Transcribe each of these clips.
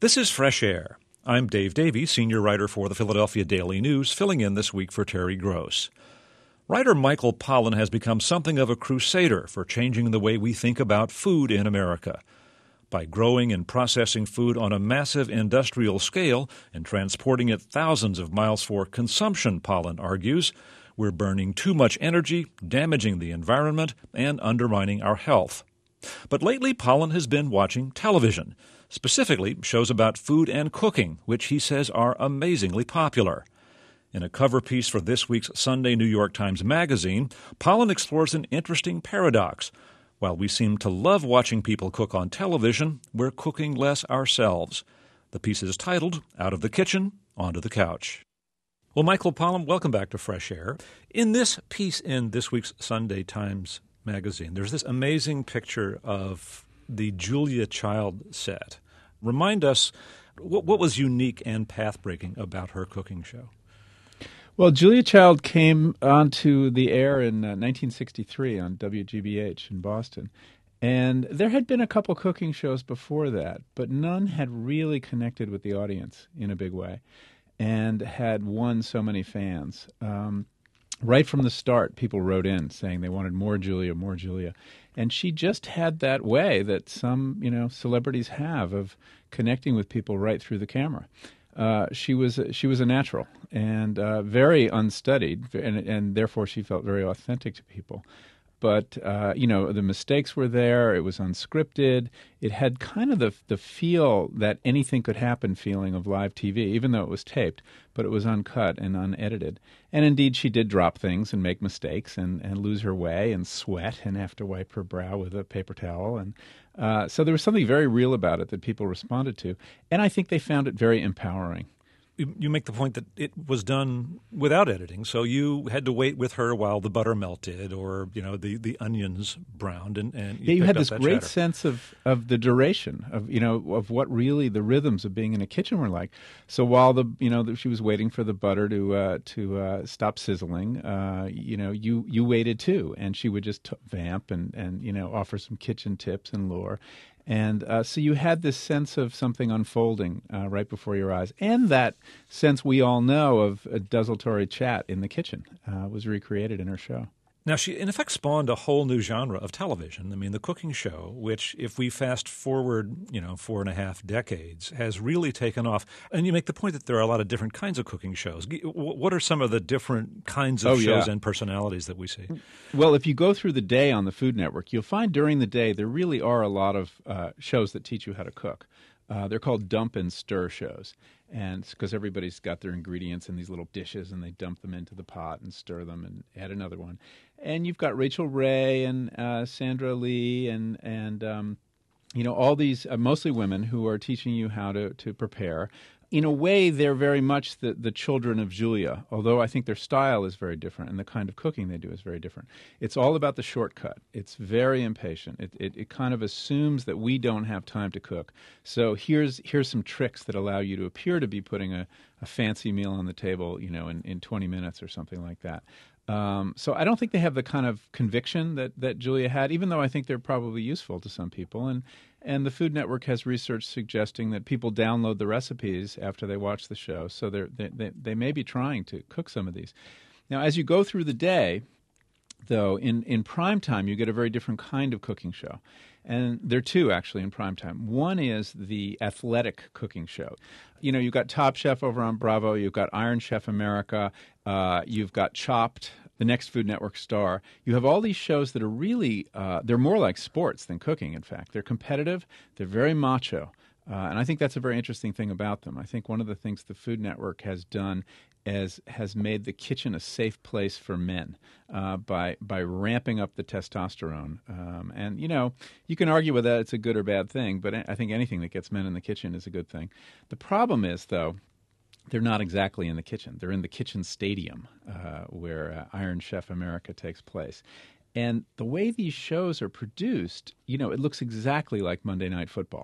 This is Fresh Air. I'm Dave Davey, senior writer for the Philadelphia Daily News, filling in this week for Terry Gross. Writer Michael Pollan has become something of a crusader for changing the way we think about food in America. By growing and processing food on a massive industrial scale and transporting it thousands of miles for consumption, Pollan argues, we're burning too much energy, damaging the environment, and undermining our health. But lately, Pollan has been watching television, specifically shows about food and cooking, which he says are amazingly popular. In a cover piece for this week's Sunday New York Times Magazine, Pollan explores an interesting paradox. While we seem to love watching people cook on television, we're cooking less ourselves. The piece is titled, Out of the Kitchen, Onto the Couch. Well, Michael Pollan, welcome back to Fresh Air. In this piece in this week's Sunday Times Magazine, there's this amazing picture of the Julia Child set. Remind us, what was unique and path-breaking about her cooking show? Well, Julia Child came onto the air in 1963 on WGBH in Boston. And there had been a couple cooking shows before that, but none had really connected with the audience in a big way and had won so many fans. Right from the start, people wrote in saying they wanted more Julia, more Julia. And she just had that way that some, celebrities have of connecting with people right through the camera. She was a natural and very unstudied, and therefore she felt very authentic to people. But, the mistakes were there. It was unscripted. It had kind of the feel that anything could happen feeling of live TV, even though it was taped, but it was uncut and unedited. And indeed, she did drop things and make mistakes and lose her way and sweat and have to wipe her brow with a paper towel. And so there was something very real about it that people responded to. And I think they found it very empowering. You make the point that it was done without editing, so you had to wait with her while the butter melted or the onions browned, and you had this great sense of the duration of what really the rhythms of being in a kitchen were like. So while she was waiting for the butter to stop sizzling, you waited too, and she would just vamp and offer some kitchen tips and lore. And so you had this sense of something unfolding right before your eyes. And that sense we all know of a desultory chat in the kitchen was recreated in her show. Now, she, in effect, spawned a whole new genre of television. I mean, the cooking show, which, if we fast forward, 4.5 decades, has really taken off. And you make the point that there are a lot of different kinds of cooking shows. What are some of the different kinds of shows and personalities that we see? Well, if you go through the day on the Food Network, you'll find during the day there really are a lot of shows that teach you how to cook. They're called dump and stir shows, and because everybody's got their ingredients in these little dishes and they dump them into the pot and stir them and add another one. And you've got Rachel Ray and Sandra Lee and all these mostly women who are teaching you how to prepare. In a way, they're very much the children of Julia, although I think their style is very different and the kind of cooking they do is very different. It's all about the shortcut. It's very impatient. It kind of assumes that we don't have time to cook. So here's some tricks that allow you to appear to be putting a fancy meal on the table, in 20 minutes or something like that. So I don't think they have the kind of conviction that Julia had, even though I think they're probably useful to some people. And the Food Network has research suggesting that people download the recipes after they watch the show, so they may be trying to cook some of these. Now, as you go through the day, though, in prime time, you get a very different kind of cooking show. And there are two, actually, in prime time. One is the athletic cooking show. You've got Top Chef over on Bravo. You've got Iron Chef America. You've got Chopped, the next Food Network star. You have all these shows that are really, they're more like sports than cooking, in fact. They're competitive. They're very macho. And I think that's a very interesting thing about them. I think one of the things the Food Network has done has made the kitchen a safe place for men by ramping up the testosterone. And, you can argue whether it's a good or bad thing, but I think anything that gets men in the kitchen is a good thing. The problem is, though, they're not exactly in the kitchen. They're in the kitchen stadium where Iron Chef America takes place. And the way these shows are produced, it looks exactly like Monday Night Football.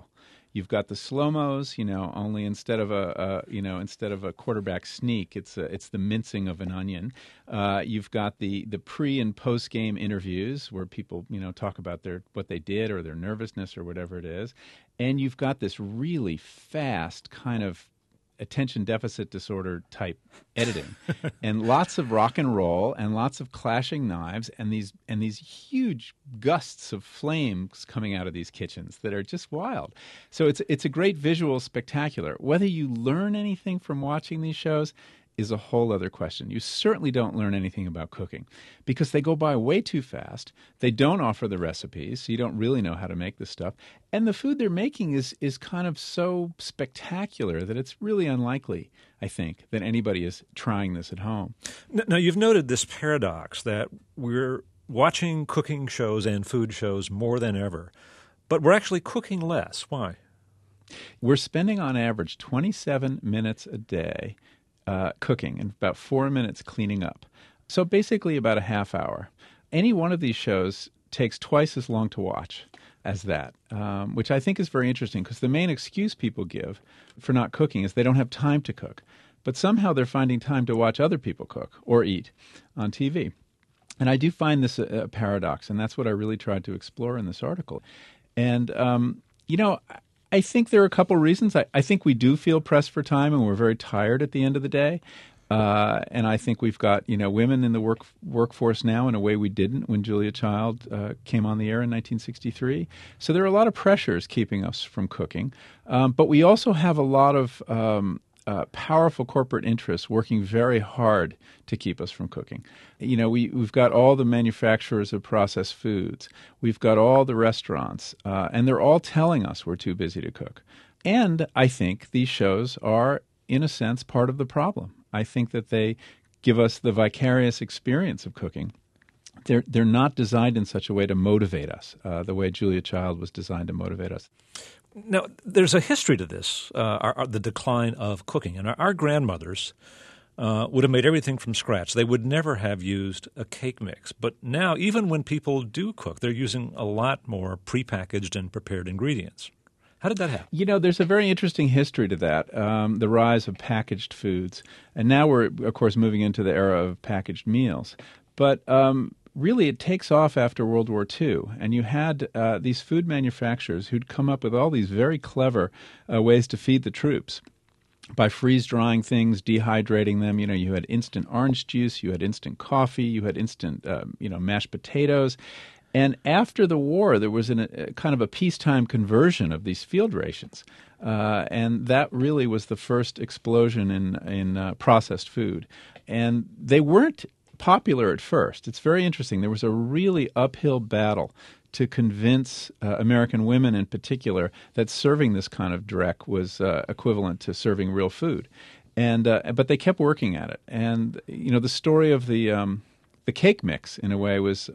You've got the slow-mos, only instead of a quarterback sneak, it's the mincing of an onion. You've got the pre and post game interviews where people talk about what they did or their nervousness or whatever it is, and you've got this really fast kind of attention deficit disorder type editing, and lots of rock and roll, and lots of clashing knives, and these huge gusts of flames coming out of these kitchens that are just wild. So it's a great visual spectacular. Whether you learn anything from watching these shows is a whole other question. You certainly don't learn anything about cooking because they go by way too fast. They don't offer the recipes, so you don't really know how to make this stuff. And the food they're making is kind of so spectacular that it's really unlikely, I think, that anybody is trying this at home. Now, you've noted this paradox that we're watching cooking shows and food shows more than ever, but we're actually cooking less. Why? We're spending on average 27 minutes a day cooking and about 4 minutes cleaning up. So basically about a half hour. Any one of these shows takes twice as long to watch as that, which I think is very interesting because the main excuse people give for not cooking is they don't have time to cook. But somehow they're finding time to watch other people cook or eat on TV. And I do find this a paradox, and that's what I really tried to explore in this article. And, I think there are a couple reasons. I think we do feel pressed for time, and we're very tired at the end of the day. And I think we've got women in the workforce now in a way we didn't when Julia Child came on the air in 1963. So there are a lot of pressures keeping us from cooking. But we also have a lot of powerful corporate interests working very hard to keep us from cooking. We've got all the manufacturers of processed foods. We've got all the restaurants, and they're all telling us we're too busy to cook. And I think these shows are, in a sense, part of the problem. I think that they give us the vicarious experience of cooking. They're not designed in such a way to motivate us, the way Julia Child was designed to motivate us. Now, there's a history to this, the decline of cooking. And our grandmothers would have made everything from scratch. They would never have used a cake mix. But now, even when people do cook, they're using a lot more prepackaged and prepared ingredients. How did that happen? There's a very interesting history to that, the rise of packaged foods. And now we're, of course, moving into the era of packaged meals. But really, it takes off after World War II, and you had these food manufacturers who'd come up with all these very clever ways to feed the troops by freeze-drying things, dehydrating them. You had instant orange juice, you had instant coffee, you had instant, mashed potatoes. And after the war, there was a kind of a peacetime conversion of these field rations, and that really was the first explosion in processed food. And they weren't popular at first. It's very interesting. There was a really uphill battle to convince American women in particular that serving this kind of dreck was equivalent to serving real food. And but they kept working at it. And the story of the cake mix in a way is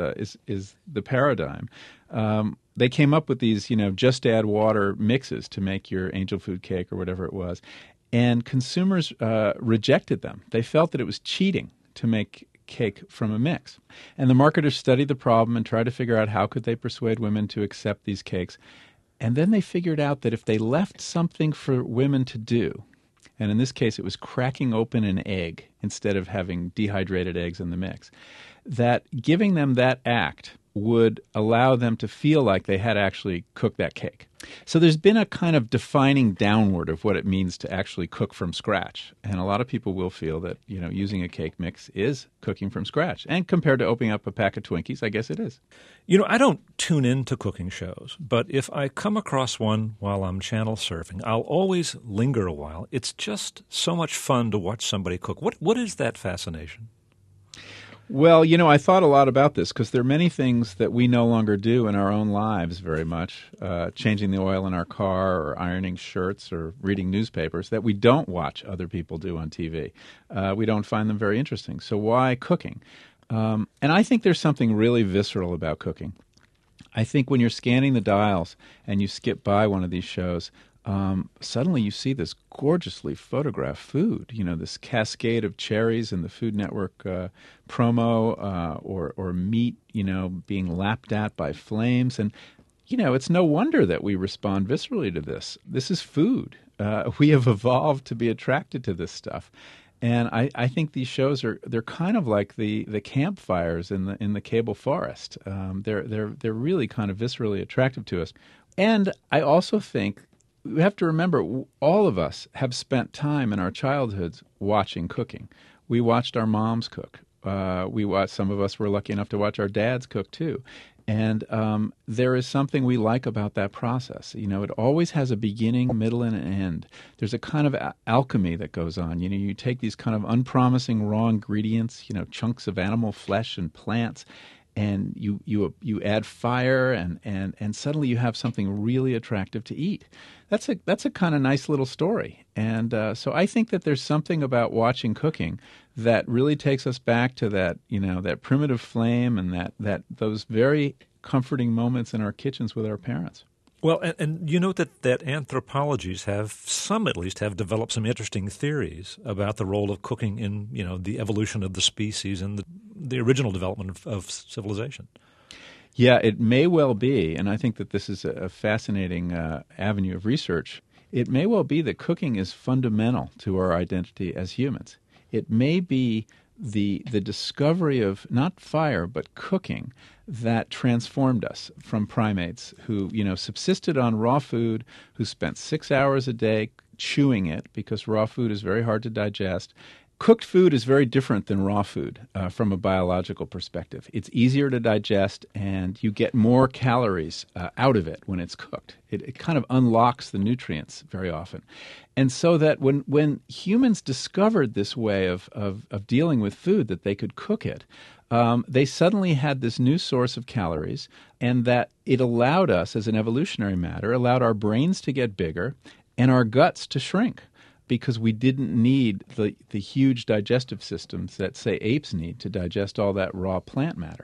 the paradigm. They came up with these just add water mixes to make your angel food cake or whatever it was, and consumers rejected them. They felt that it was cheating to make cake from a mix. And the marketers studied the problem and tried to figure out how could they persuade women to accept these cakes. And then they figured out that if they left something for women to do, and in this case it was cracking open an egg instead of having dehydrated eggs in the mix, that giving them that act would allow them to feel like they had actually cooked that cake. So there's been a kind of defining downward of what it means to actually cook from scratch. And a lot of people will feel that, using a cake mix is cooking from scratch. And compared to opening up a pack of Twinkies, I guess it is. I don't tune into cooking shows, but if I come across one while I'm channel surfing, I'll always linger a while. It's just so much fun to watch somebody cook. What is that fascination? Well, I thought a lot about this because there are many things that we no longer do in our own lives very much, changing the oil in our car or ironing shirts or reading newspapers, that we don't watch other people do on TV. We don't find them very interesting. So why cooking? And I think there's something really visceral about cooking. I think when you're scanning the dials and you skip by one of these shows, suddenly you see this gorgeously photographed food, this cascade of cherries in the Food Network promo or meat, being lapped at by flames. And, it's no wonder that we respond viscerally to this. This is food. We have evolved to be attracted to this stuff. And I think these shows they're kind of like the campfires in the cable forest. They're really kind of viscerally attractive to us. And I also think we have to remember all of us have spent time in our childhoods watching cooking. We watched our moms cook. Some of us were lucky enough to watch our dads cook too. And there is something we like about that process. It always has a beginning, middle, and an end. There's a kind of alchemy that goes on. You take these kind of unpromising raw ingredients, chunks of animal flesh and plants, and you add fire, and suddenly you have something really attractive to eat. That's a kind of nice little story. And so I think that there's something about watching cooking that really takes us back to that, that primitive flame and that those very comforting moments in our kitchens with our parents. Well, and you know that anthropologies some at least have developed some interesting theories about the role of cooking in, the evolution of the species and the original development of civilization. Yeah, it may well be, and I think that this is a fascinating avenue of research. It may well be that cooking is fundamental to our identity as humans. It may be the discovery of not fire but cooking that transformed us from primates who subsisted on raw food, who spent 6 hours a day chewing it because raw food is very hard to digest. Cooked food is very different than raw food from a biological perspective. It's easier to digest, and you get more calories out of it when it's cooked. It kind of unlocks the nutrients very often. And so that when humans discovered this way of dealing with food, that they could cook it, they suddenly had this new source of calories, and that it allowed us, as an evolutionary matter, allowed our brains to get bigger and our guts to shrink, because we didn't need the huge digestive systems that, say, apes need to digest all that raw plant matter.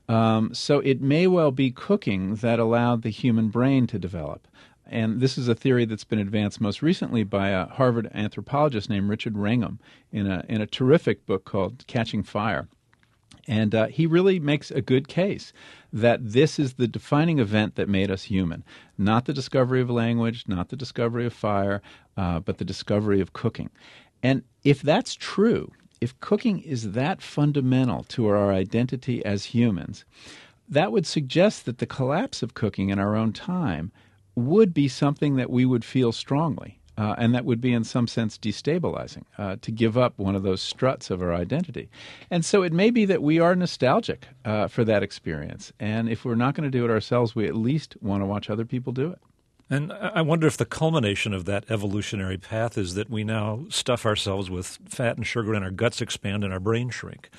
So it may well be cooking that allowed the human brain to develop. And this is a theory that's been advanced most recently by a Harvard anthropologist named Richard Wrangham in a terrific book called Catching Fire. And he really makes a good case that this is the defining event that made us human. Not the discovery of language, not the discovery of fire, but the discovery of cooking. And if that's true, if cooking is that fundamental to our identity as humans, that would suggest that the collapse of cooking in our own time would be something that we would feel strongly. And that would be in some sense destabilizing, to give up one of those struts of our identity. And so it may be that we are nostalgic for that experience. And if we're not going to do it ourselves, we at least want to watch other people do it. And I wonder if the culmination of that evolutionary path is that we now stuff ourselves with fat and sugar and our guts expand and our brains shrink.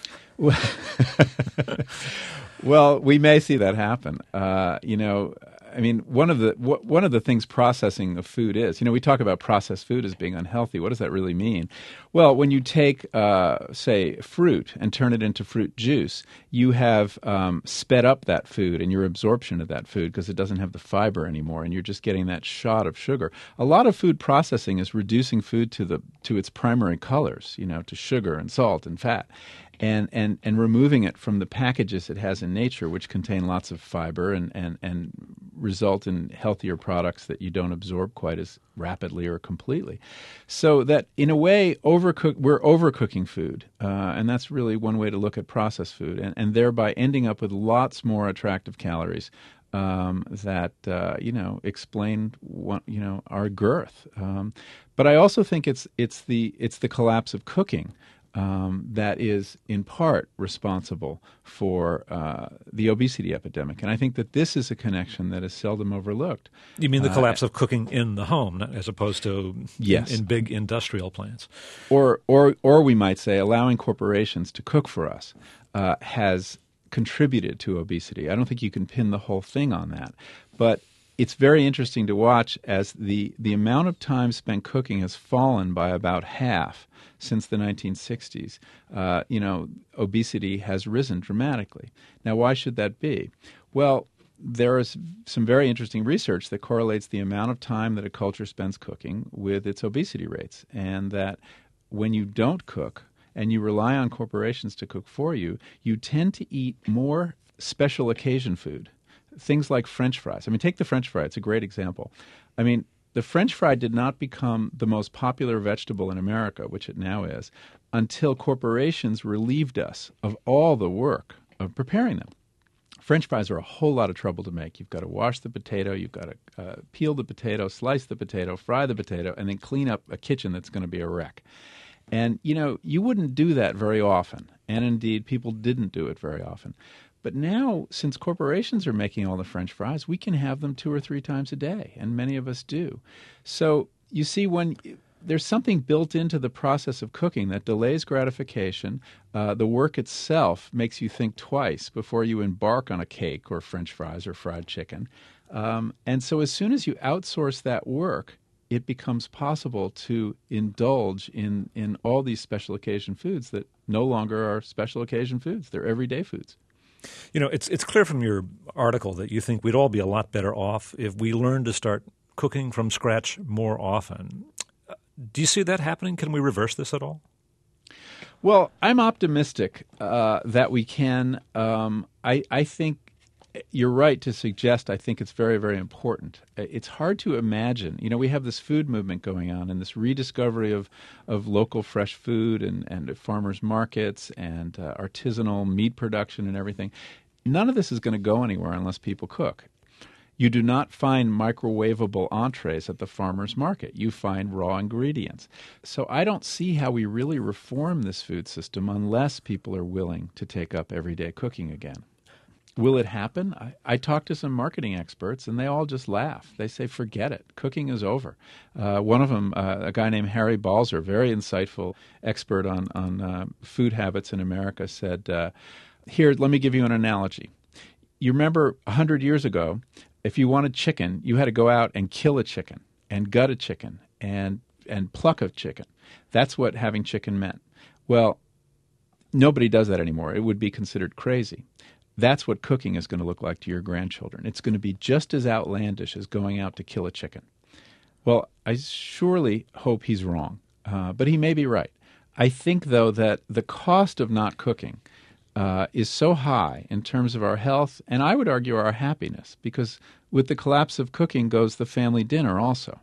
Well, we may see that happen. One of the things processing of food is, we talk about processed food as being unhealthy. What does that really mean? Well, when you take, say, fruit and turn it into fruit juice, you have sped up that food and your absorption of that food because it doesn't have the fiber anymore, and you're just getting that shot of sugar. A lot of food processing is reducing food to its primary colors, to sugar and salt and fat. And removing it from the packages it has in nature, which contain lots of fiber and result in healthier products that you don't absorb quite as rapidly or completely. So that, in a way, we're overcooking food, and that's really one way to look at processed food, and thereby ending up with lots more attractive calories that explain our girth. But I also think it's the collapse of cooking that is in part responsible for the obesity epidemic. And I think that this is a connection that is seldom overlooked. You mean the collapse of cooking in the home as opposed to in big industrial plants? Or we might say allowing corporations to cook for us has contributed to obesity. I don't think you can pin the whole thing on that. But it's very interesting to watch as the amount of time spent cooking has fallen by about half since the 1960s. Obesity has risen dramatically. Now, why should that be? Well, there is some very interesting research that correlates the amount of time that a culture spends cooking with its obesity rates, and that when you don't cook and you rely on corporations to cook for you, you tend to eat more special occasion food. things like French fries. I mean, take the French fry. It's a great example. I mean, the French fry did not become the most popular vegetable in America, which it now is, until corporations relieved us of all the work of preparing them. French fries are a whole lot of trouble to make. You've got to wash the potato, you've got to peel the potato, slice the potato, fry the potato, and then clean up a kitchen that's going to be a wreck. And, you wouldn't do that very often. And indeed, people didn't do it very often. But now, since corporations are making all the French fries, we can have them 2 or 3 times a day, and many of us do. So you see, when there's something built into the process of cooking that delays gratification, the work itself makes you think twice before you embark on a cake or French fries or fried chicken. And so as soon as you outsource that work, it becomes possible to indulge in all these special occasion foods that no longer are special occasion foods. They're everyday foods. It's clear from your article that you think we'd all be a lot better off if we learned to start cooking from scratch more often. Do you see that happening? Can we reverse this at all? Well, I'm optimistic that we can. I think you're right to suggest I think it's very, very important. It's hard to imagine. We have this food movement going on and this rediscovery of local fresh food and farmers markets and artisanal meat production and everything. None of this is going to go anywhere unless people cook. You do not find microwavable entrees at the farmer's market. You find raw ingredients. So I don't see how we really reform this food system unless people are willing to take up everyday cooking again. Will it happen? I talked to some marketing experts, and they all just laugh. They say, forget it. Cooking is over. One of them, a guy named Harry Balzer, very insightful expert on food habits in America, said, here, let me give you an analogy. You remember 100 years ago, if you wanted chicken, you had to go out and kill a chicken and gut a chicken and pluck a chicken. That's what having chicken meant. Well, nobody does that anymore. It would be considered crazy. That's what cooking is going to look like to your grandchildren. It's going to be just as outlandish as going out to kill a chicken. Well, I surely hope he's wrong, but he may be right. I think, though, that the cost of not cooking is so high in terms of our health, and I would argue our happiness, because with the collapse of cooking goes the family dinner also,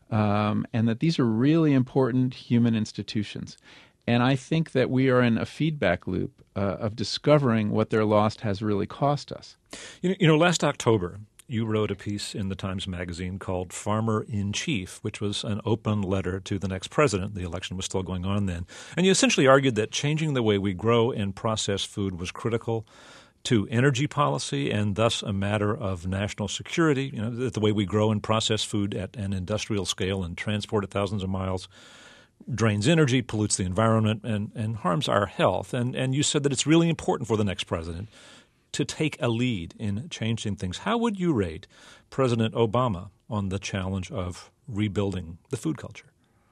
and that these are really important human institutions. And I think that we are in a feedback loop of discovering what their loss has really cost us. Last October, you wrote a piece in the Times Magazine called Farmer in Chief, which was an open letter to the next president. The election was still going on then. And you essentially argued that changing the way we grow and process food was critical to energy policy and thus a matter of national security. That the way we grow and process food at an industrial scale and transport it thousands of miles drains energy, pollutes the environment, and harms our health. And you said that it's really important for the next president to take a lead in changing things. How would you rate President Obama on the challenge of rebuilding the food culture?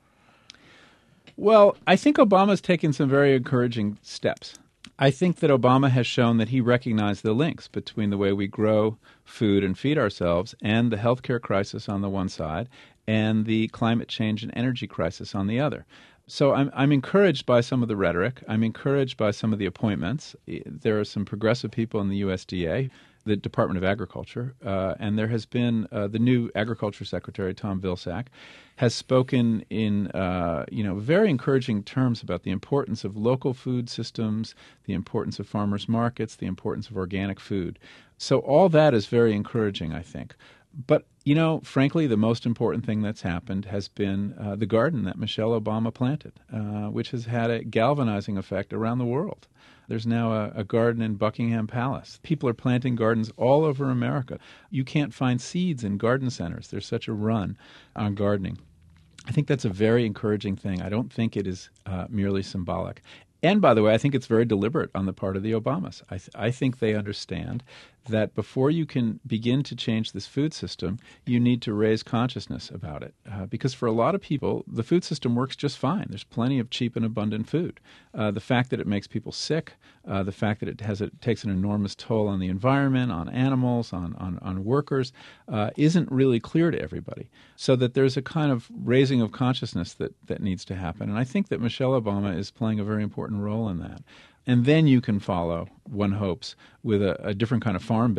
Well, I think Obama's taken some very encouraging steps. I think that Obama has shown that he recognized the links between the way we grow food and feed ourselves and the healthcare crisis on the one side and the climate change and energy crisis on the other. So I'm encouraged by some of the rhetoric. I'm encouraged by some of the appointments. There are some progressive people in the USDA, the Department of Agriculture, and there has been the new Agriculture Secretary, Tom Vilsack, has spoken in very encouraging terms about the importance of local food systems, the importance of farmers markets, the importance of organic food. So all that is very encouraging, I think. But, frankly, the most important thing that's happened has been the garden that Michelle Obama planted, which has had a galvanizing effect around the world. There's now a garden in Buckingham Palace. People are planting gardens all over America. You can't find seeds in garden centers. There's such a run on gardening. I think that's a very encouraging thing. I don't think it is merely symbolic. And, by the way, I think it's very deliberate on the part of the Obamas. I think they understand that before you can begin to change this food system, you need to raise consciousness about it. Because for a lot of people, the food system works just fine. There's plenty of cheap and abundant food. The fact that it makes people sick, the fact that it takes an enormous toll on the environment, on animals, on workers, isn't really clear to everybody. So that there's a kind of raising of consciousness that needs to happen. And I think that Michelle Obama is playing a very important role in that. And then you can follow, one hopes, with a different kind of farm bill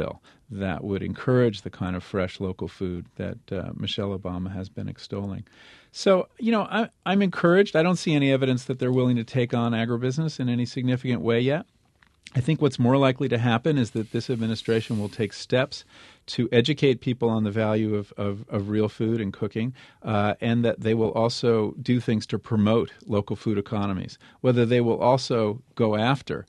that would encourage the kind of fresh local food that Michelle Obama has been extolling. So, I'm encouraged. I don't see any evidence that they're willing to take on agribusiness in any significant way yet. I think what's more likely to happen is that this administration will take steps to educate people on the value of real food and cooking, and that they will also do things to promote local food economies. Whether they will also go after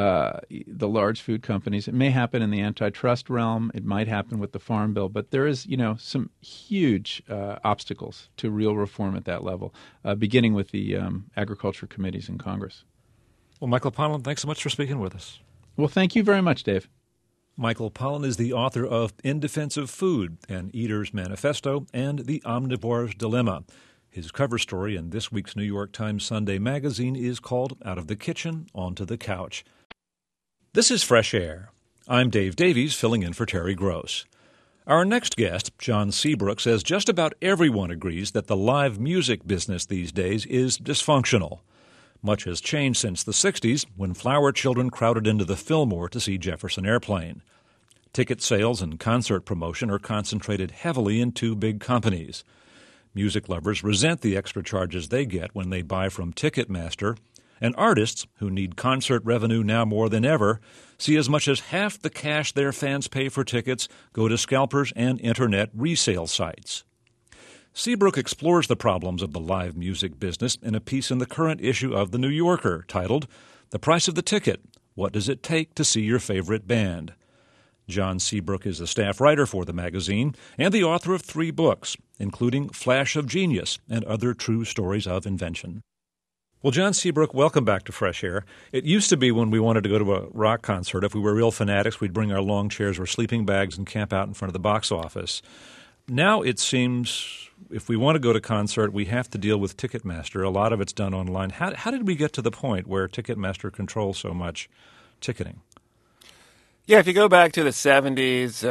the large food companies, it may happen in the antitrust realm. It might happen with the Farm Bill, but there is, some huge obstacles to real reform at that level, beginning with the agriculture committees in Congress. Well, Michael Pollan, thanks so much for speaking with us. Well, thank you very much, Dave. Michael Pollan is the author of In Defense of Food, An Eater's Manifesto, and The Omnivore's Dilemma. His cover story in this week's New York Times Sunday magazine is called Out of the Kitchen, Onto the Couch. This is Fresh Air. I'm Dave Davies, filling in for Terry Gross. Our next guest, John Seabrook, says just about everyone agrees that the live music business these days is dysfunctional. Much has changed since the 60s, when flower children crowded into the Fillmore to see Jefferson Airplane. Ticket sales and concert promotion are concentrated heavily in two big companies. Music lovers resent the extra charges they get when they buy from Ticketmaster, and artists, who need concert revenue now more than ever, see as much as half the cash their fans pay for tickets go to scalpers and Internet resale sites. Seabrook explores the problems of the live music business in a piece in the current issue of The New Yorker titled, The Price of the Ticket, What Does It Take to See Your Favorite Band? John Seabrook is a staff writer for the magazine and the author of 3 books, including Flash of Genius and Other True Stories of Invention. Well, John Seabrook, welcome back to Fresh Air. It used to be when we wanted to go to a rock concert, if we were real fanatics, we'd bring our long chairs or sleeping bags and camp out in front of the box office. Now it seems if we want to go to concert, we have to deal with Ticketmaster. A lot of it's done online. How did we get to the point where Ticketmaster controls so much ticketing? Yeah, if you go back to the 70s,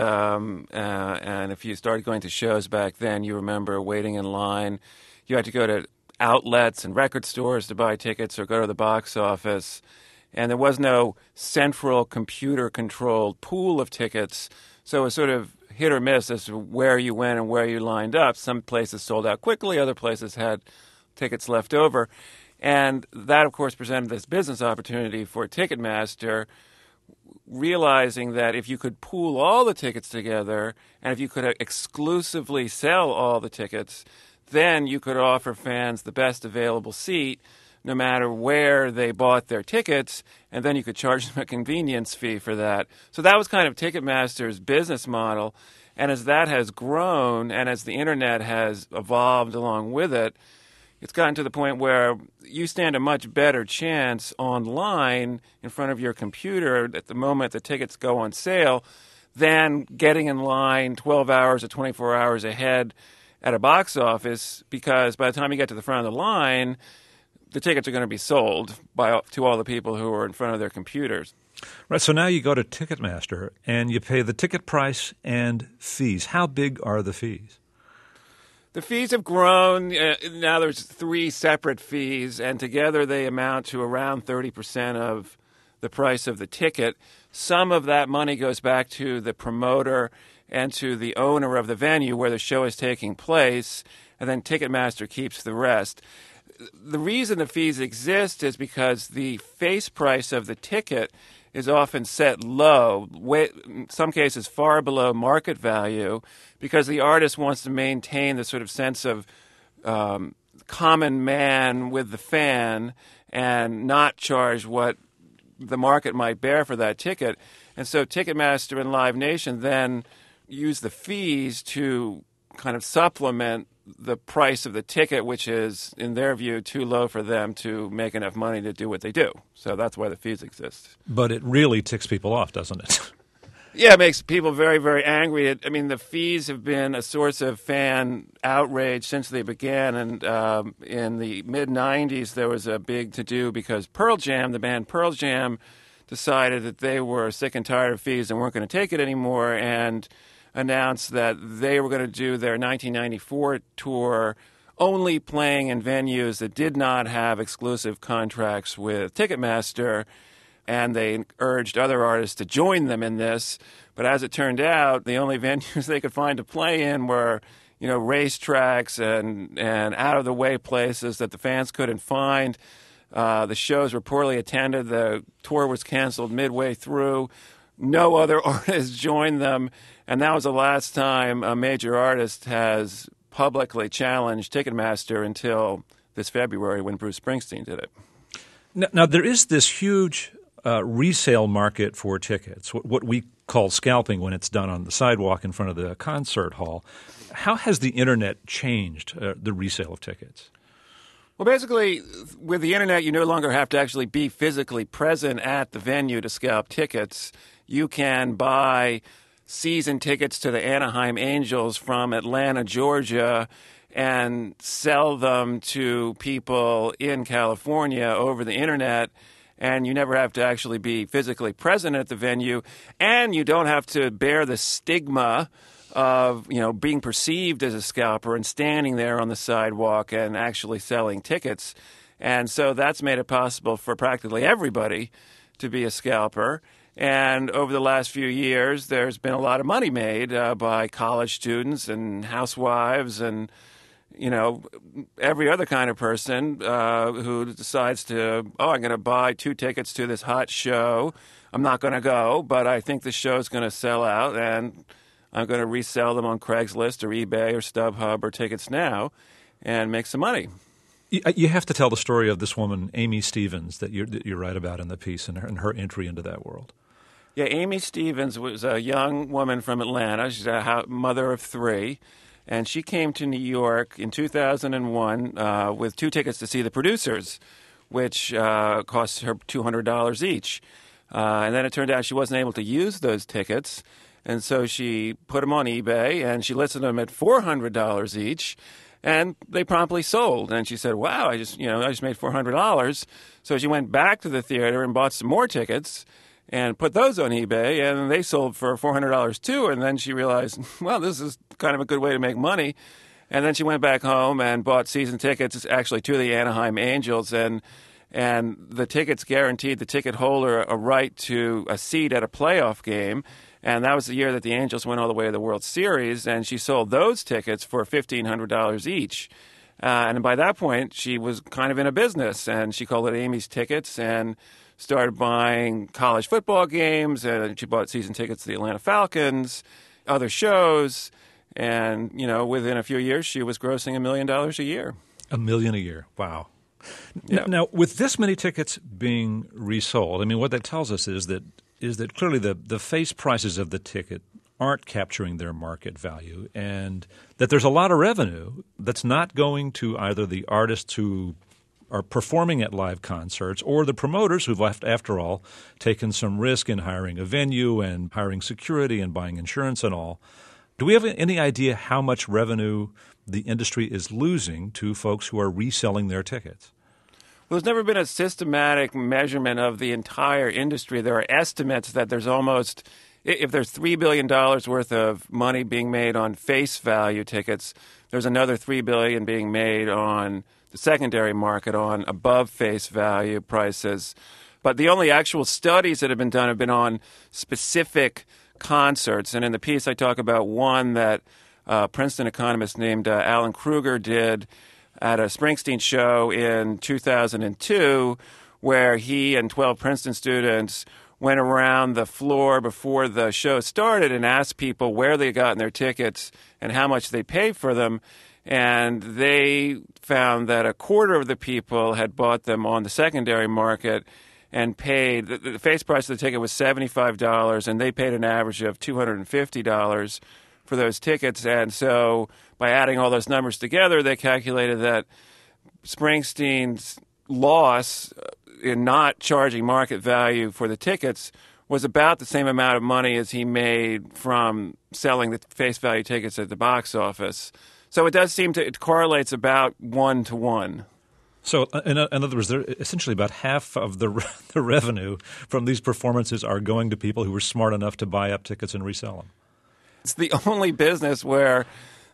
and if you started going to shows back then, you remember waiting in line. You had to go to outlets and record stores to buy tickets or go to the box office. And there was no central computer-controlled pool of tickets, so it was sort of hit or miss as to where you went and where you lined up. Some places sold out quickly, other places had tickets left over. And that, of course, presented this business opportunity for Ticketmaster, realizing that if you could pool all the tickets together and if you could exclusively sell all the tickets, then you could offer fans the best available seat no matter where they bought their tickets, and then you could charge them a convenience fee for that. So that was kind of Ticketmaster's business model. And as that has grown and as the Internet has evolved along with it, it's gotten to the point where you stand a much better chance online in front of your computer at the moment the tickets go on sale than getting in line 12 hours or 24 hours ahead at a box office, because by the time you get to the front of the line, the tickets are going to be sold to all the people who are in front of their computers. Right, so now you go to Ticketmaster and you pay the ticket price and fees. How big are the fees? The fees have grown. Now there's 3 separate fees, and together they amount to around 30% of the price of the ticket. Some of that money goes back to the promoter and to the owner of the venue where the show is taking place, and then Ticketmaster keeps the rest. The reason the fees exist is because the face price of the ticket is often set low, in some cases far below market value, because the artist wants to maintain the sort of sense of common man with the fan and not charge what the market might bear for that ticket. And so Ticketmaster and Live Nation then use the fees to kind of supplement the price of the ticket, which is, in their view, too low for them to make enough money to do what they do. So that's why the fees exist. But it really ticks people off, doesn't it? Yeah, it makes people very, very angry. I mean, the fees have been a source of fan outrage since they began. And in the mid-'90s, there was a big to-do because Pearl Jam, the band Pearl Jam, decided that they were sick and tired of fees and weren't going to take it anymore, and announced that they were going to do their 1994 tour only playing in venues that did not have exclusive contracts with Ticketmaster. and they urged other artists to join them in this. But as it turned out, the only venues they could find to play in were, racetracks and out-of-the-way places that the fans couldn't find. The shows were poorly attended. The tour was canceled midway through. No other artists joined them. And that was the last time a major artist has publicly challenged Ticketmaster until this February when Bruce Springsteen did it. Now there is this huge resale market for tickets, what we call scalping when it's done on the sidewalk in front of the concert hall. How has the Internet changed the resale of tickets? Well, basically, with the Internet, you no longer have to actually be physically present at the venue to scalp tickets. You can buy season tickets to the Anaheim Angels from Atlanta, Georgia, and sell them to people in California over the Internet. And you never have to actually be physically present at the venue. And you don't have to bear the stigma of, being perceived as a scalper and standing there on the sidewalk and actually selling tickets. And so that's made it possible for practically everybody to be a scalper. And over the last few years, there's been a lot of money made by college students and housewives and, every other kind of person who decides to, I'm going to buy 2 tickets to this hot show. I'm not going to go, but I think the show's going to sell out, and I'm going to resell them on Craigslist or eBay or StubHub or Tickets Now and make some money. You have to tell the story of this woman, Amy Stevens, that you write about in the piece and her entry into that world. Yeah, Amy Stevens was a young woman from Atlanta. She's a mother of 3. And she came to New York in 2001 with 2 tickets to see The Producers, which cost her $200 each. And then it turned out she wasn't able to use those tickets. And so she put them on eBay, and she listed them at $400 each. And they promptly sold. And she said, wow, I just made $400. So she went back to the theater and bought some more tickets and put those on eBay, and they sold for $400 too. And then she realized, well, this is kind of a good way to make money. And then she went back home and bought season tickets, actually, to the Anaheim Angels. And the tickets guaranteed the ticket holder a right to a seat at a playoff game. And that was the year that the Angels went all the way to the World Series. And she sold those tickets for $1,500 each. And by that point, she was kind of in a business. And she called it Amy's Tickets and started buying college football games, and she bought season tickets to the Atlanta Falcons, other shows, and, within a few years, she was grossing $1 million a year. $1 million a year. Wow. Yeah. Now, with this many tickets being resold, what that tells us is that clearly the face prices of the ticket aren't capturing their market value, and that there's a lot of revenue that's not going to either the artists who are performing at live concerts or the promoters who've, after all, taken some risk in hiring a venue and hiring security and buying insurance and all. Do we have any idea how much revenue the industry is losing to folks who are reselling their tickets? Well, there's never been a systematic measurement of the entire industry. There are estimates that there's almost, if there's $3 billion worth of money being made on face value tickets, there's another $3 billion being made on the secondary market on above face value prices. But the only actual studies that have been done have been on specific concerts. And in the piece, I talk about one that a Princeton economist named Alan Kruger did at a Springsteen show in 2002, where he and 12 Princeton students went around the floor before the show started and asked people where they gotten their tickets and how much they paid for them. And they found that a quarter of the people had bought them on the secondary market and paid, the face price of the ticket was $75, and they paid an average of $250 for those tickets. And so by adding all those numbers together, they calculated that Springsteen's loss in not charging market value for the tickets was about the same amount of money as he made from selling the face value tickets at the box office. So it does seem it correlates about 1 to 1. So in other words, essentially about half of the revenue from these performances are going to people who were smart enough to buy up tickets and resell them. It's the only business where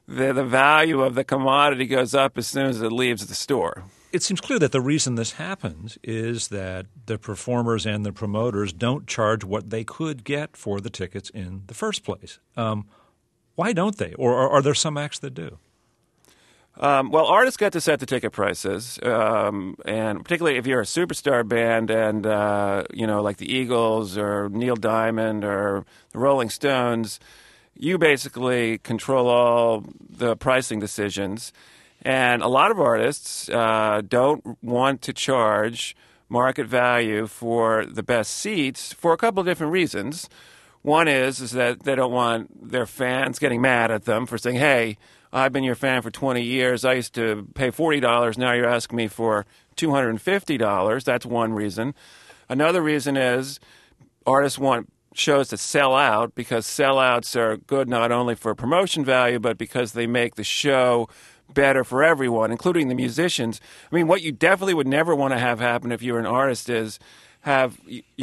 the value of the commodity goes up as soon as it leaves the store. It seems clear that the reason this happens is that the performers and the promoters don't charge what they could get for the tickets in the first place. Why don't they? Or are there some acts that do? Well, artists get to set the ticket prices, and particularly if you're a superstar band and, like the Eagles or Neil Diamond or the Rolling Stones, you basically control all the pricing decisions. And a lot of artists don't want to charge market value for the best seats for a couple of different reasons. One is that they don't want their fans getting mad at them for saying, hey, I've been your fan for 20 years. I used to pay $40. Now you're asking me for $250. That's one reason. Another reason is artists want shows to sell out because sellouts are good not only for promotion value, but because they make the show better for everyone, including the musicians. I mean, what you definitely would never want to have happen if you're an artist is have,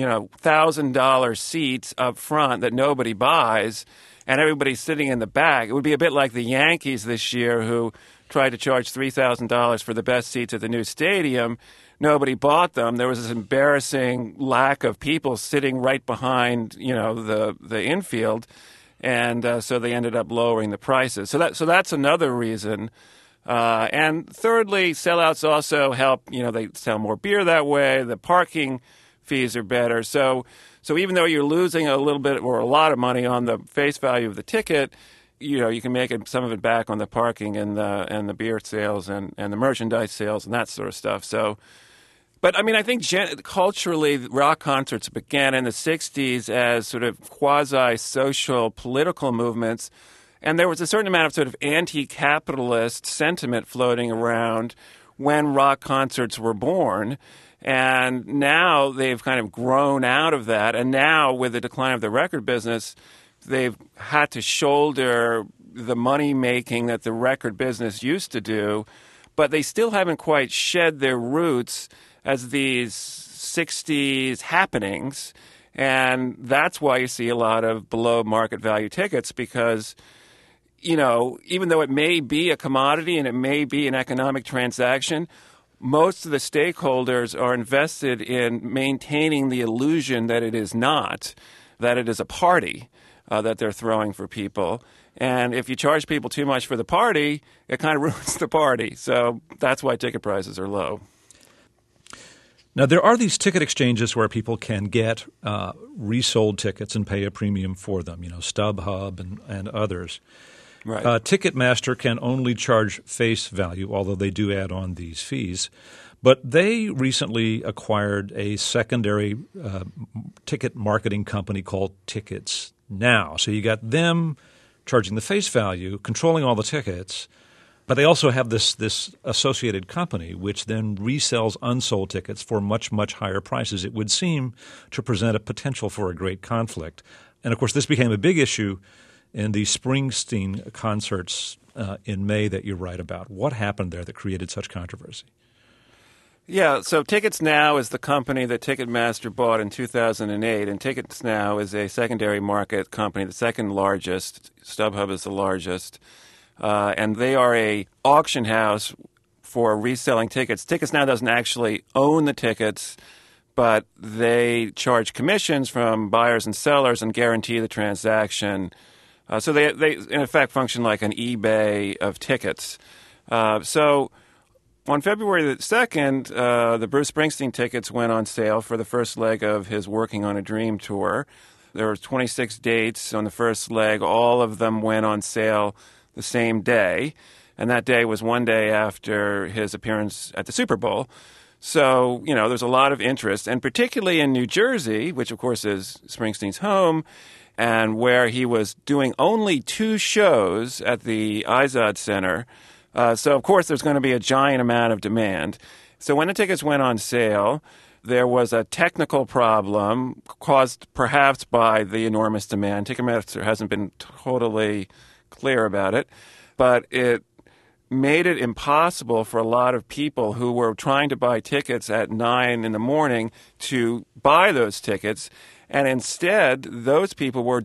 $1,000 seats up front that nobody buys and everybody's sitting in the back. It would be a bit like the Yankees this year who tried to charge $3,000 for the best seats at the new stadium. Nobody bought them. There was this embarrassing lack of people sitting right behind, the infield. And so they ended up lowering the prices. So that's another reason. And thirdly, sellouts also help. They sell more beer that way. The parking fees are better. So even though you're losing a little bit or a lot of money on the face value of the ticket, you can make some of it back on the parking and the beer sales and the merchandise sales and that sort of stuff. But, I think culturally, rock concerts began in the 60s as sort of quasi-social political movements, and there was a certain amount of sort of anti-capitalist sentiment floating around when rock concerts were born. And now they've kind of grown out of that, and now with the decline of the record business, they've had to shoulder the money-making that the record business used to do, but they still haven't quite shed their roots as these 60s happenings. And that's why you see a lot of below market value tickets because, even though it may be a commodity and it may be an economic transaction, most of the stakeholders are invested in maintaining the illusion that it is not, that it is a party that they're throwing for people. And if you charge people too much for the party, it kind of ruins the party. So that's why ticket prices are low. Now, there are these ticket exchanges where people can get resold tickets and pay a premium for them, StubHub and others. Right. Ticketmaster can only charge face value, although they do add on these fees. But they recently acquired a secondary ticket marketing company called Tickets Now. So you got them charging the face value, controlling all the tickets, but they also have this associated company which then resells unsold tickets for much, much higher prices. It would seem to present a potential for a great conflict. And, of course, this became a big issue in the Springsteen concerts in May that you write about. What happened there that created such controversy? Yeah, so Tickets Now is the company that Ticketmaster bought in 2008, and Tickets Now is a secondary market company, the second largest. StubHub is the largest. And they are a auction house for reselling tickets. Tickets Now doesn't actually own the tickets, but they charge commissions from buyers and sellers and guarantee the transaction. So they in effect function like an eBay of tickets. So on February the 2nd, the Bruce Springsteen tickets went on sale for the first leg of his Working on a Dream tour. There were 26 dates on the first leg. All of them went on sale the same day, and that day was one day after his appearance at the Super Bowl. So, there's a lot of interest, and particularly in New Jersey, which of course is Springsteen's home, and where he was doing only 2 shows at the Izod Center. So, of course, there's going to be a giant amount of demand. So when the tickets went on sale, there was a technical problem caused perhaps by the enormous demand. Ticketmaster hasn't been totally clear about it, but it made it impossible for a lot of people who were trying to buy tickets at 9 in the morning to buy those tickets. And instead, those people were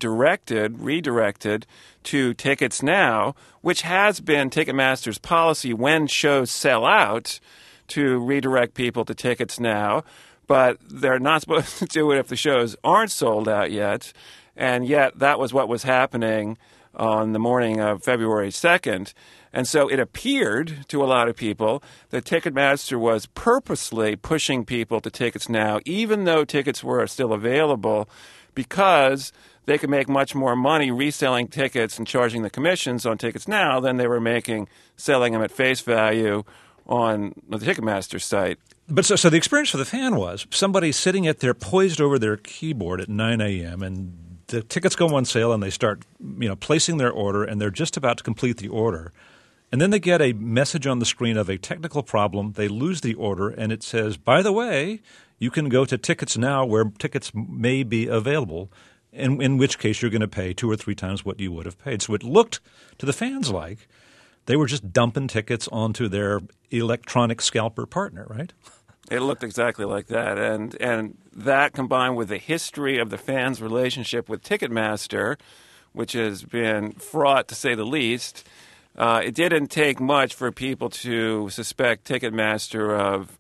redirected to Tickets Now, which has been Ticketmaster's policy when shows sell out to redirect people to Tickets Now. But they're not supposed to do it if the shows aren't sold out yet. And yet that was what was happening on the morning of February 2nd. And so it appeared to a lot of people that Ticketmaster was purposely pushing people to Tickets Now, even though tickets were still available, because they could make much more money reselling tickets and charging the commissions on Tickets Now than they were making selling them at face value on the Ticketmaster site. But so the experience for the fan was somebody sitting poised over their keyboard at 9 a.m. and the tickets go on sale and they start placing their order and they're just about to complete the order. And then they get a message on the screen of a technical problem. They lose the order, and it says, by the way, you can go to Tickets Now where tickets may be available, in which case you're going to pay 2 or 3 times what you would have paid. So it looked to the fans like they were just dumping tickets onto their electronic scalper partner, right? It looked exactly like that. And that combined with the history of the fans' relationship with Ticketmaster, which has been fraught to say the least, it didn't take much for people to suspect Ticketmaster of,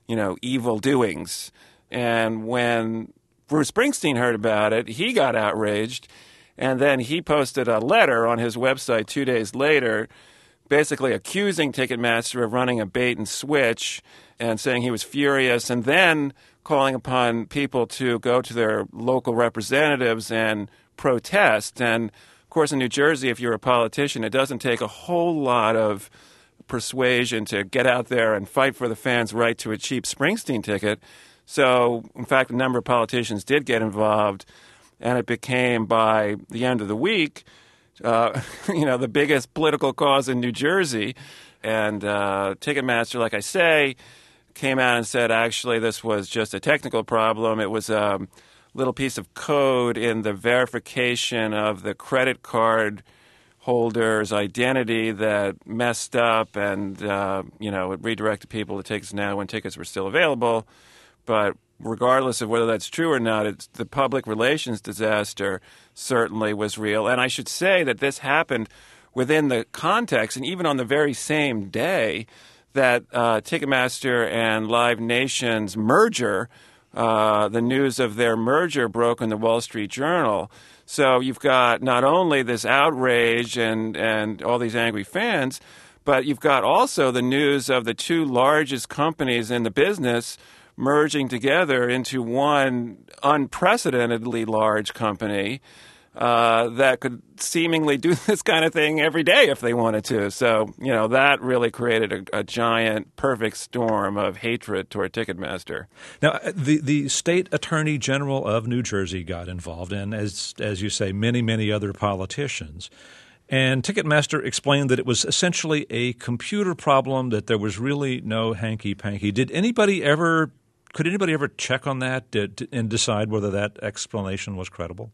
evil doings. And when Bruce Springsteen heard about it, he got outraged. And then he posted a letter on his website 2 days later, basically accusing Ticketmaster of running a bait and switch and saying he was furious, and then calling upon people to go to their local representatives and protest. And of course, in New Jersey, if you're a politician, it doesn't take a whole lot of persuasion to get out there and fight for the fans' right to a cheap Springsteen ticket. So, in fact, a number of politicians did get involved, and it became, by the end of the week, the biggest political cause in New Jersey. And Ticketmaster, like I say, came out and said, actually, this was just a technical problem. It was a little piece of code in the verification of the credit card holder's identity that messed up, and it redirected people to Tickets Now when tickets were still available. But regardless of whether that's true or not, the public relations disaster certainly was real. And I should say that this happened within the context, and even on the very same day that Ticketmaster and Live Nation's merger, the news of their merger broke in the Wall Street Journal. So you've got not only this outrage and all these angry fans, but you've got also the news of the 2 largest companies in the business merging together into one unprecedentedly large company that could seemingly do this kind of thing every day if they wanted to. So, that really created a giant perfect storm of hatred toward Ticketmaster. Now, the state attorney general of New Jersey got involved, and as you say, many, many other politicians. And Ticketmaster explained that it was essentially a computer problem, that there was really no hanky-panky. Could anybody ever check on that and decide whether that explanation was credible?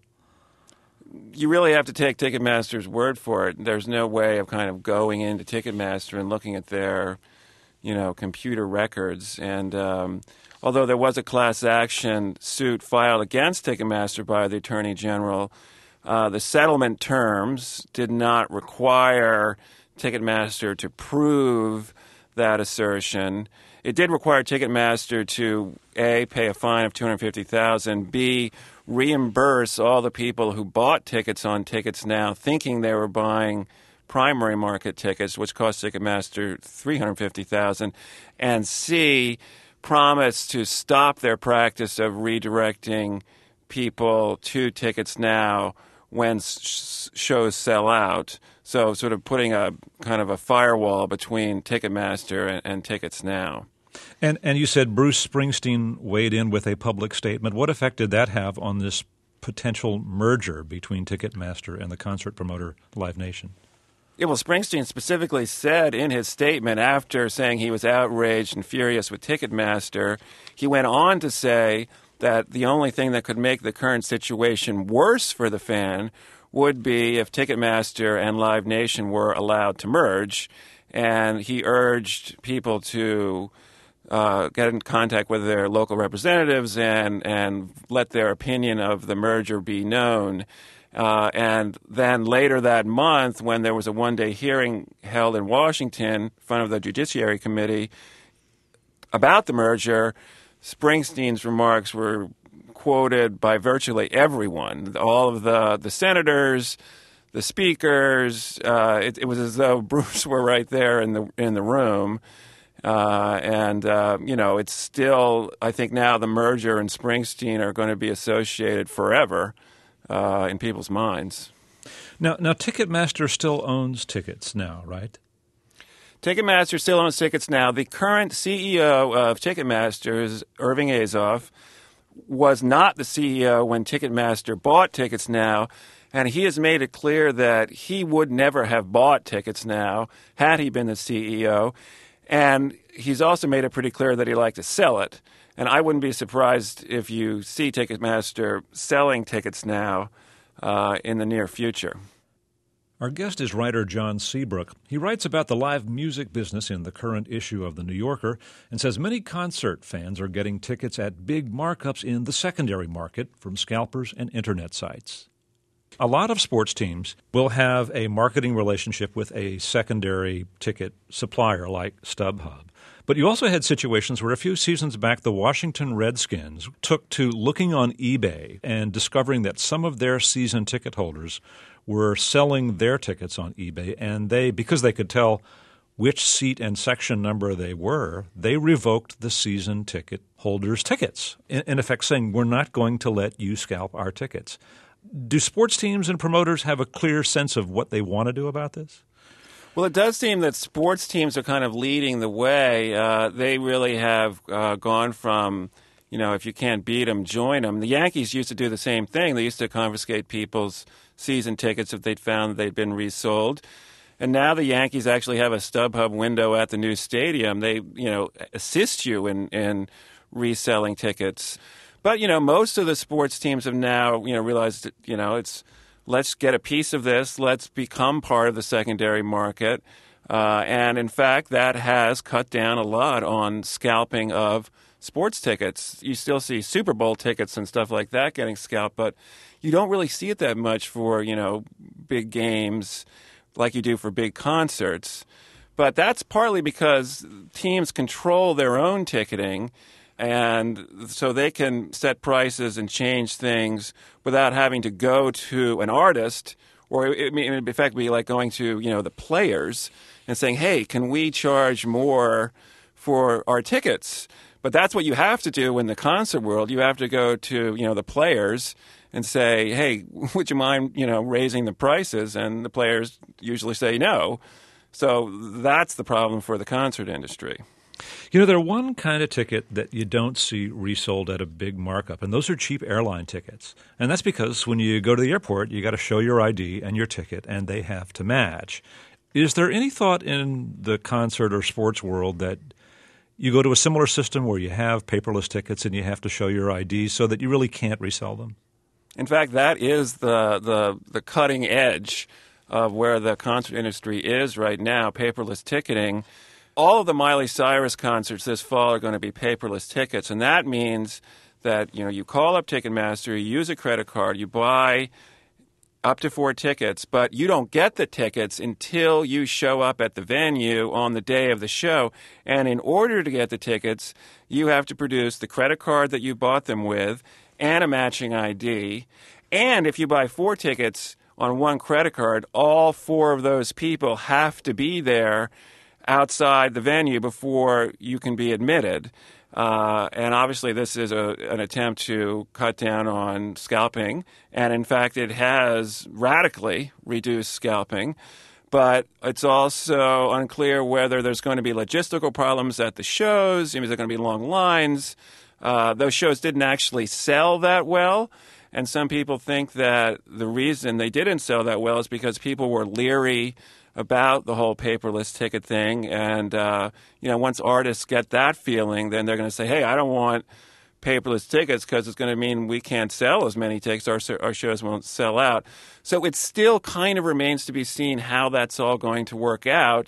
You really have to take Ticketmaster's word for it. There's no way of kind of going into Ticketmaster and looking at their, computer records. And although there was a class action suit filed against Ticketmaster by the Attorney General, the settlement terms did not require Ticketmaster to prove that assertion. It did require Ticketmaster to, A, pay a fine of $250,000, B, reimburse all the people who bought tickets on Tickets Now thinking they were buying primary market tickets, which cost Ticketmaster $350,000, and C, promise to stop their practice of redirecting people to Tickets Now when shows sell out. So sort of putting a kind of a firewall between Ticketmaster and Tickets Now. And you said Bruce Springsteen weighed in with a public statement. What effect did that have on this potential merger between Ticketmaster and the concert promoter Live Nation? Yeah, well, Springsteen specifically said in his statement, after saying he was outraged and furious with Ticketmaster, he went on to say that the only thing that could make the current situation worse for the fan would be if Ticketmaster and Live Nation were allowed to merge. And he urged people to get in contact with their local representatives and let their opinion of the merger be known. And then later that month, when there was a one-day hearing held in Washington in front of the Judiciary Committee about the merger, Springsteen's remarks were quoted by virtually everyone, all of the senators, the speakers. It was as though Bruce were right there in the room. It's still, I think now the merger and Springsteen are going to be associated forever in people's minds. Now, Ticketmaster still owns tickets now, right? Ticketmaster still owns tickets now. The current CEO of Ticketmaster is Irving Azoff, was not the CEO when Ticketmaster bought Tickets Now, and he has made it clear that he would never have bought Tickets Now had he been the CEO. And he's also made it pretty clear that he'd like to sell it. And I wouldn't be surprised if you see Ticketmaster selling Tickets Now in the near future. Our guest is writer John Seabrook. He writes about the live music business in the current issue of The New Yorker and says many concert fans are getting tickets at big markups in the secondary market from scalpers and internet sites. A lot of sports teams will have a marketing relationship with a secondary ticket supplier like StubHub. But you also had situations where a few seasons back the Washington Redskins took to looking on eBay and discovering that some of their season ticket holders were selling their tickets on eBay, and because they could tell which seat and section number they were, they revoked the season ticket holders' tickets, in effect saying, we're not going to let you scalp our tickets. Do sports teams and promoters have a clear sense of what they want to do about this? Well, it does seem that sports teams are kind of leading the way. They really have gone from, if you can't beat them, join them. The Yankees used to do the same thing. They used to confiscate people's season tickets if they'd found that they'd been resold. And now the Yankees actually have a StubHub window at the new stadium. They, assist you in reselling tickets. But, most of the sports teams have now, realized that, it's let's get a piece of this. Let's become part of the secondary market. And, in fact, that has cut down a lot on scalping of sports tickets. You still see Super Bowl tickets and stuff like that getting scalped, but you don't really see it that much for, big games like you do for big concerts. But that's partly because teams control their own ticketing, and so they can set prices and change things without having to go to an artist, or it may in fact be like going to, the players and saying, hey, can we charge more for our tickets? But that's what you have to do in the concert world. You have to go to, the players and say, hey, would you mind, raising the prices? And the players usually say no. So that's the problem for the concert industry. There's one kind of ticket that you don't see resold at a big markup, and those are cheap airline tickets. And that's because when you go to the airport, you got to show your ID and your ticket, and they have to match. Is there any thought in the concert or sports world that you go to a similar system where you have paperless tickets and you have to show your ID so that you really can't resell them? In fact, that is the cutting edge of where the concert industry is right now, paperless ticketing. All of the Miley Cyrus concerts this fall are going to be paperless tickets, and that means that, you call up Ticketmaster, you use a credit card, you buy up to 4 tickets, but you don't get the tickets until you show up at the venue on the day of the show. And in order to get the tickets, you have to produce the credit card that you bought them with and a matching ID. And if you buy 4 tickets on one credit card, all 4 of those people have to be there outside the venue before you can be admitted. And obviously this is an attempt to cut down on scalping. And in fact, it has radically reduced scalping. But it's also unclear whether there's going to be logistical problems at the shows. Is there going to be long lines? Those shows didn't actually sell that well. And some people think that the reason they didn't sell that well is because people were leery about the whole paperless ticket thing. And, once artists get that feeling, then they're going to say, hey, I don't want paperless tickets because it's going to mean we can't sell as many tickets. Our shows won't sell out. So it still kind of remains to be seen how that's all going to work out.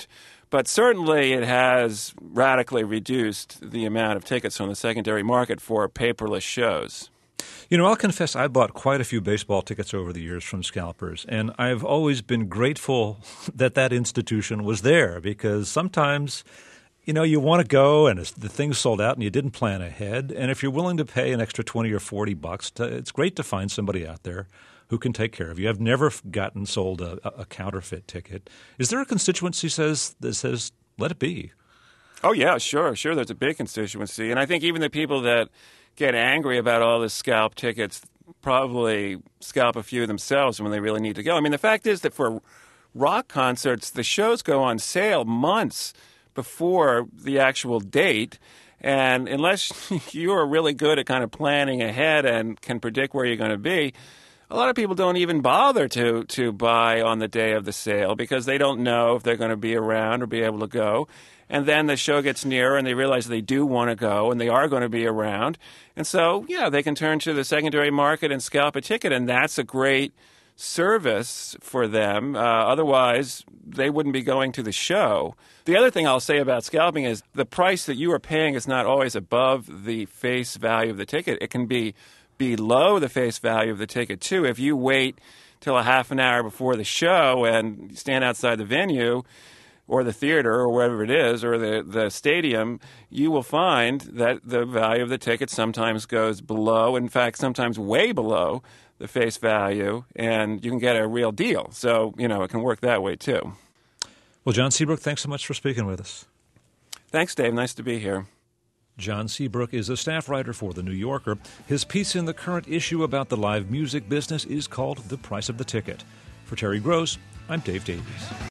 But certainly it has radically reduced the amount of tickets on the secondary market for paperless shows. You know, I'll confess I bought quite a few baseball tickets over the years from scalpers, and I've always been grateful that that institution was there because sometimes, you know, you want to go and the thing's sold out and you didn't plan ahead. And if you're willing to pay an extra $20 or $40, it's great to find somebody out there who can take care of you. I've never gotten sold a counterfeit ticket. Is there a constituency that says, let it be? Oh, yeah, sure. There's a big constituency. And I think even the people that get angry about all the scalp tickets probably scalp a few themselves when they really need to go. I mean, the fact is that for rock concerts, the shows go on sale months before the actual date. And unless you are really good at kind of planning ahead and can predict where you're going to be, a lot of people don't even bother to buy on the day of the sale because they don't know if they're going to be around or be able to go. And then the show gets nearer and they realize they do want to go and they are going to be around. And so, yeah, they can turn to the secondary market and scalp a ticket, and that's a great service for them. Otherwise, they wouldn't be going to the show. The other thing I'll say about scalping is the price that you are paying is not always above the face value of the ticket. It can be below the face value of the ticket, too. If you wait till a half an hour before the show and stand outside the venue or the theater or wherever it is or the stadium, you will find that the value of the ticket sometimes goes below, in fact, sometimes way below the face value, and you can get a real deal. So, you know, it can work that way, too. Well, John Seabrook, thanks so much for speaking with us. Thanks, Dave. Nice to be here. John Seabrook is a staff writer for The New Yorker. His piece in the current issue about the live music business is called The Price of the Ticket. For Terry Gross, I'm Dave Davies.